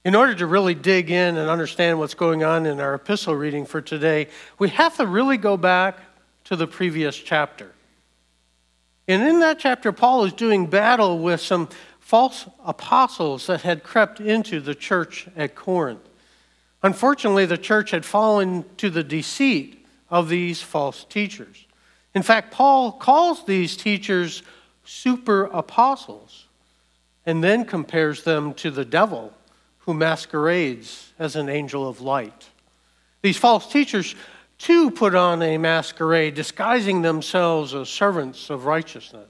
In order to really dig in and understand what's going on in our epistle reading for today, we have to really go back to the previous chapter. And in that chapter, Paul is doing battle with some false apostles that had crept into the church at Corinth. Unfortunately, the church had fallen to the deceit of these false teachers. In fact, Paul calls these teachers super apostles and then compares them to the devil, who masquerades as an angel of light. These false teachers, too, put on a masquerade, disguising themselves as servants of righteousness.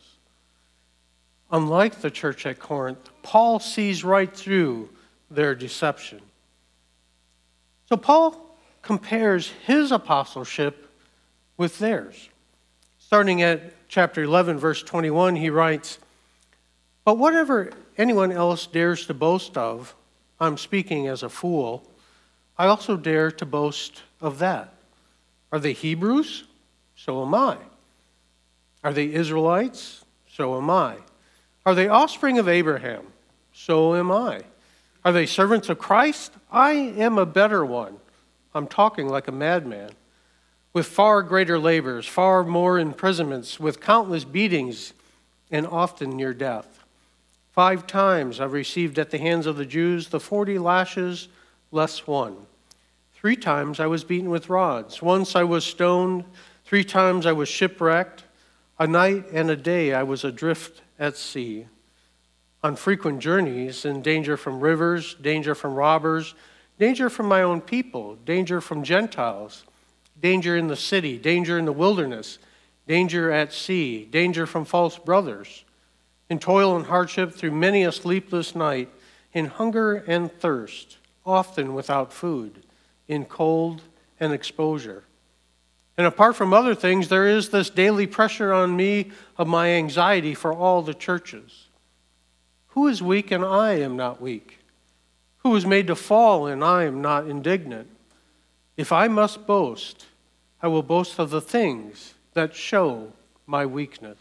Unlike the church at Corinth, Paul sees right through their deception. So Paul compares his apostleship with theirs. Starting at chapter 11, verse 21, he writes, "But whatever anyone else dares to boast of, I'm speaking as a fool, I also dare to boast of that. Are they Hebrews? So am I. Are they Israelites? So am I. Are they offspring of Abraham? So am I. Are they servants of Christ? I am a better one. I'm talking like a madman. With far greater labors, far more imprisonments, with countless beatings, and often near death. 5 times I've received at the hands of the Jews the 40 lashes less 1. 3 times I was beaten with rods. Once I was stoned. 3 times I was shipwrecked. A night and a day I was adrift at sea. On frequent journeys, in danger from rivers, danger from robbers, danger from my own people, danger from Gentiles, danger in the city, danger in the wilderness, danger at sea, danger from false brothers, in toil and hardship through many a sleepless night, in hunger and thirst, often without food, in cold and exposure. And apart from other things, there is this daily pressure on me of my anxiety for all the churches. Who is weak and I am not weak? Who is made to fall and I am not indignant? If I must boast, I will boast of the things that show my weakness."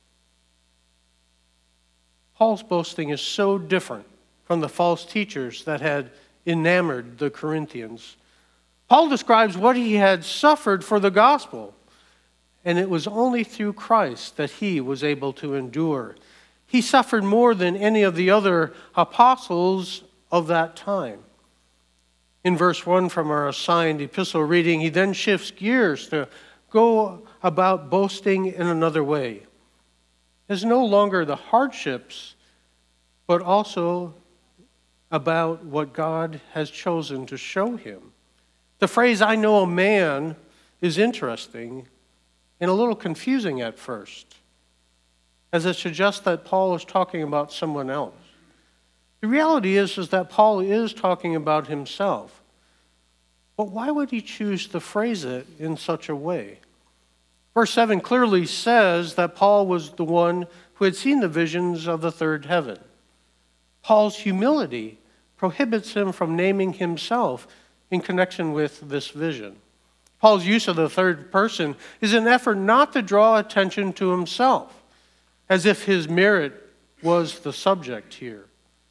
Paul's boasting is so different from the false teachers that had enamored the Corinthians. Paul describes what he had suffered for the gospel, and it was only through Christ that he was able to endure. He suffered more than any of the other apostles of that time. In verse 1 from our assigned epistle reading, he then shifts gears to go about boasting in another way. It's no longer the hardships, but also about what God has chosen to show him. The phrase, "I know a man," is interesting and a little confusing at first, as it suggests that Paul is talking about someone else. The reality is that Paul is talking about himself. But why would he choose to phrase it in such a way? Verse 7 clearly says that Paul was the one who had seen the visions of the third heaven. Paul's humility prohibits him from naming himself in connection with this vision. Paul's use of the third person is an effort not to draw attention to himself, as if his merit was the subject here.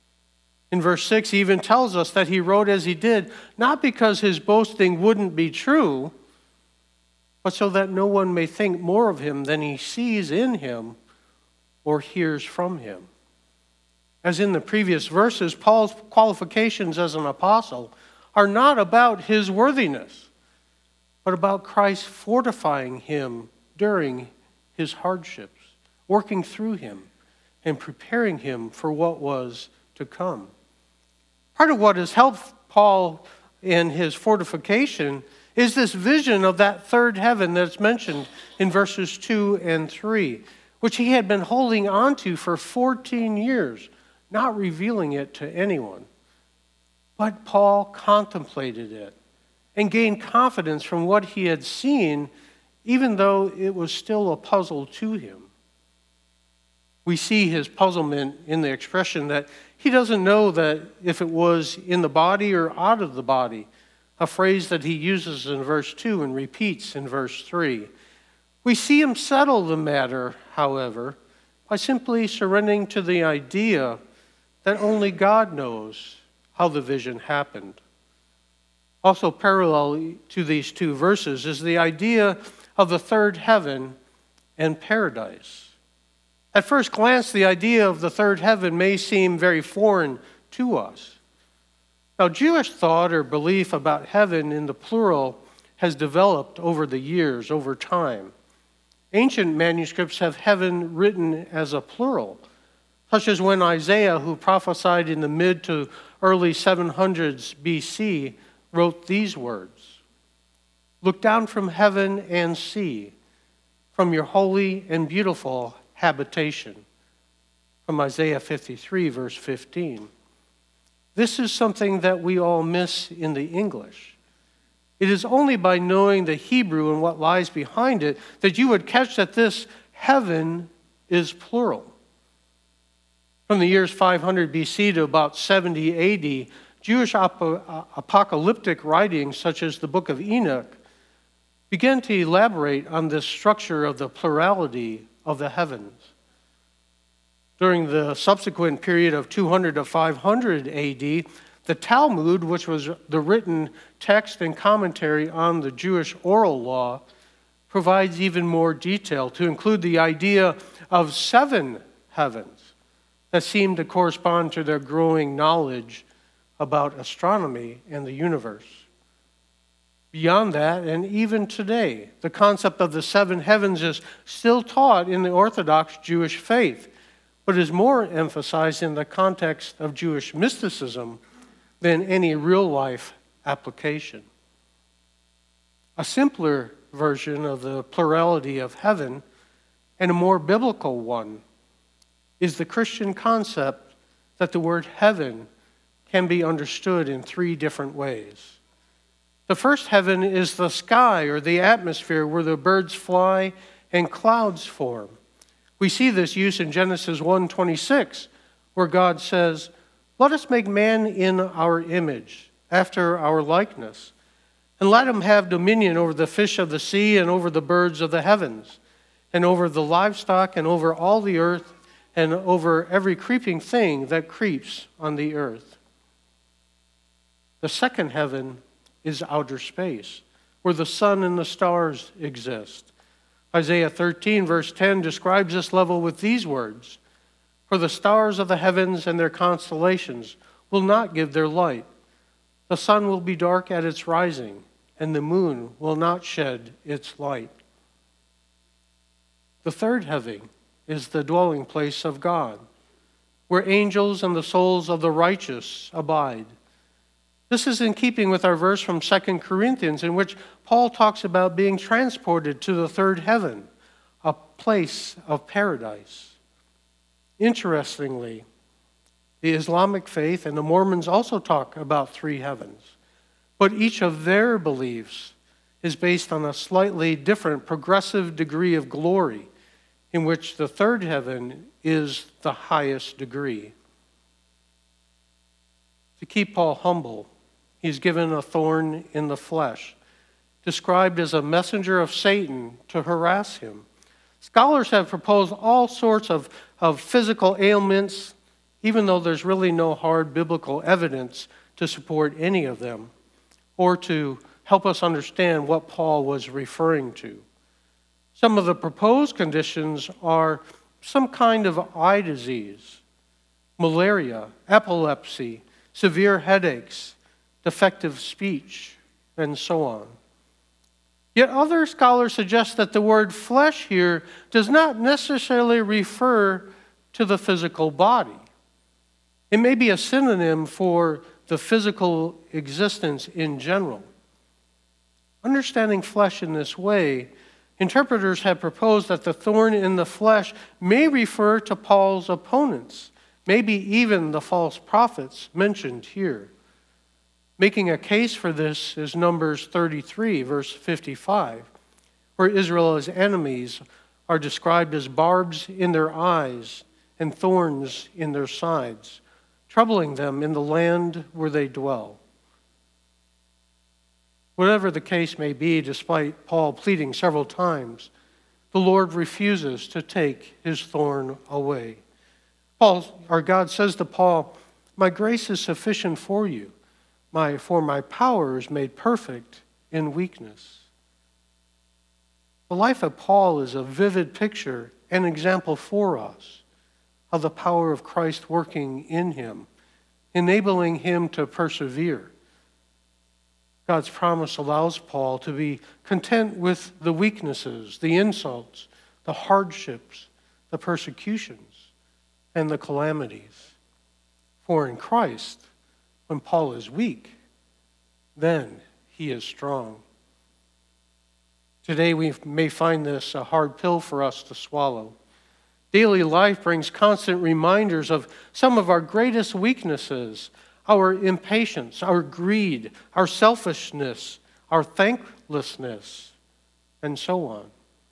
In verse 6, he even tells us that he wrote as he did, not because his boasting wouldn't be true, but so that no one may think more of him than he sees in him or hears from him. As in the previous verses, Paul's qualifications as an apostle are not about his worthiness, but about Christ fortifying him during his hardships, working through him, and preparing him for what was to come. Part of what has helped Paul in his fortification is this vision of that third heaven that's mentioned in verses 2 and 3, which he had been holding on to for 14 years, not revealing it to anyone. But Paul contemplated it and gained confidence from what he had seen, even though it was still a puzzle to him. We see his puzzlement in the expression that he doesn't know that if it was in the body or out of the body, a phrase that he uses in verse 2 and repeats in verse 3. We see him settle the matter, however, by simply surrendering to the idea that only God knows how the vision happened. Also parallel to these two verses is the idea of the third heaven and paradise. At first glance, the idea of the third heaven may seem very foreign to us. Now, Jewish thought or belief about heaven in the plural has developed over the years, over time. Ancient manuscripts have heaven written as a plural, such as when Isaiah, who prophesied in the mid to early 700s BC, wrote these words, "Look down from heaven and see, from your holy and beautiful habitation," from Isaiah 53, verse 15. This is something that we all miss in the English. It is only by knowing the Hebrew and what lies behind it that you would catch that this heaven is plural. From the years 500 BC to about 70 AD, Jewish apocalyptic writings, such as the Book of Enoch, began to elaborate on this structure of the plurality of the heavens. During the subsequent period of 200 to 500 AD, the Talmud, which was the written text and commentary on the Jewish oral law, provides even more detail to include the idea of 7 heavens that seem to correspond to their growing knowledge about astronomy and the universe. Beyond that, and even today, the concept of the 7 heavens is still taught in the Orthodox Jewish faith, but is more emphasized in the context of Jewish mysticism than any real-life application. A simpler version of the plurality of heaven, and a more biblical one, is the Christian concept that the word heaven can be understood in 3 different ways. The first heaven is the sky or the atmosphere where the birds fly and clouds form. We see this use in Genesis 1:26, where God says, "Let us make man in our image, after our likeness, and let him have dominion over the fish of the sea and over the birds of the heavens, and over the livestock and over all the earth, and over every creeping thing that creeps on the earth." The second heaven is outer space, where the sun and the stars exist. Isaiah 13, verse 10 describes this level with these words, "For the stars of the heavens and their constellations will not give their light. The sun will be dark at its rising, and the moon will not shed its light." The third heaven is the dwelling place of God, where angels and the souls of the righteous abide. This is in keeping with our verse from 2 Corinthians, in which Paul talks about being transported to the third heaven, a place of paradise. Interestingly, the Islamic faith and the Mormons also talk about 3 heavens, but each of their beliefs is based on a slightly different progressive degree of glory, in which the third heaven is the highest degree. To keep Paul humble, he's given a thorn in the flesh, described as a messenger of Satan to harass him. Scholars have proposed all sorts of physical ailments, even though there's really no hard biblical evidence to support any of them, or to help us understand what Paul was referring to. Some of the proposed conditions are some kind of eye disease, malaria, epilepsy, severe headaches, defective speech, and so on. Yet other scholars suggest that the word flesh here does not necessarily refer to the physical body. It may be a synonym for the physical existence in general. Understanding flesh in this way, interpreters have proposed that the thorn in the flesh may refer to Paul's opponents, maybe even the false prophets mentioned here. Making a case for this is Numbers 33, verse 55, where Israel's enemies are described as barbs in their eyes and thorns in their sides, troubling them in the land where they dwell. Whatever the case may be, despite Paul pleading several times, the Lord refuses to take his thorn away. God says to Paul, My grace is sufficient for you, for my power is made perfect in weakness. The life of Paul is a vivid picture and example for us of the power of Christ working in him, enabling him to persevere. God's promise allows Paul to be content with the weaknesses, the insults, the hardships, the persecutions, and the calamities. For in Christ, when Paul is weak, then he is strong. Today we may find this a hard pill for us to swallow. Daily life brings constant reminders of some of our greatest weaknesses, our impatience, our greed, our selfishness, our thanklessness, and so on.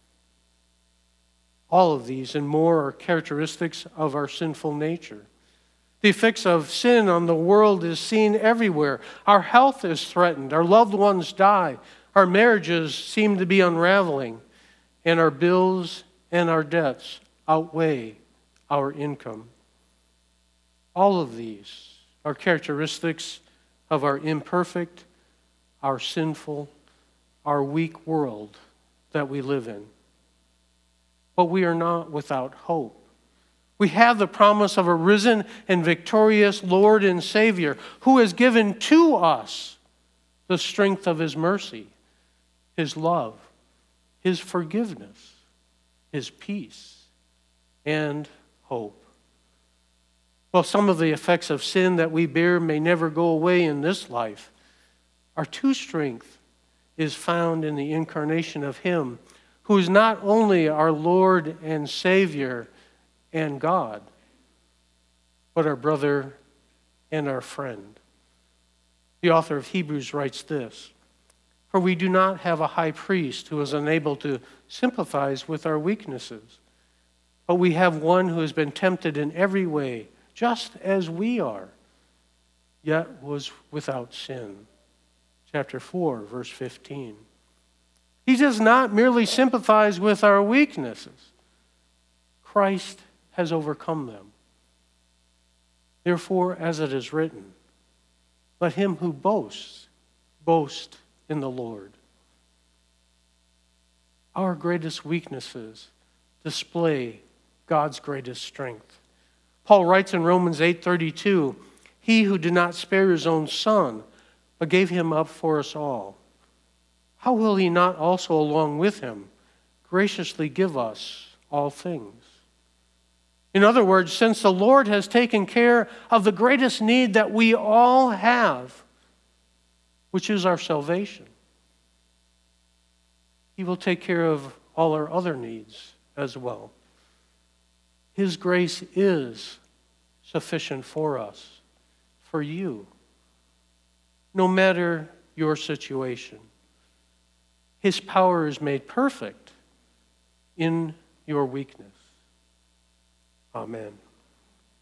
All of these and more are characteristics of our sinful nature. The effects of sin on the world is seen everywhere. Our health is threatened. Our loved ones die. Our marriages seem to be unraveling. And our bills and our debts outweigh our income. All of these are characteristics of our imperfect, our sinful, our weak world that we live in. But we are not without hope. We have the promise of a risen and victorious Lord and Savior who has given to us the strength of his mercy, his love, his forgiveness, his peace, and hope. While some of the effects of sin that we bear may never go away in this life, our true strength is found in the incarnation of him who is not only our Lord and Savior and God, but our brother and our friend. The author of Hebrews writes this, "For we do not have a high priest who is unable to sympathize with our weaknesses, but we have one who has been tempted in every way, just as we are, yet was without sin." Chapter 4, verse 15. He does not merely sympathize with our weaknesses. Christ has overcome them. Therefore, as it is written, let him who boasts, boast in the Lord. Our greatest weaknesses display God's greatest strength. Paul writes in Romans 8:32, "He who did not spare his own son, but gave him up for us all, how will he not also along with him graciously give us all things?" In other words, since the Lord has taken care of the greatest need that we all have, which is our salvation, he will take care of all our other needs as well. His grace is sufficient for us, for you, no matter your situation. His power is made perfect in your weakness. Amen.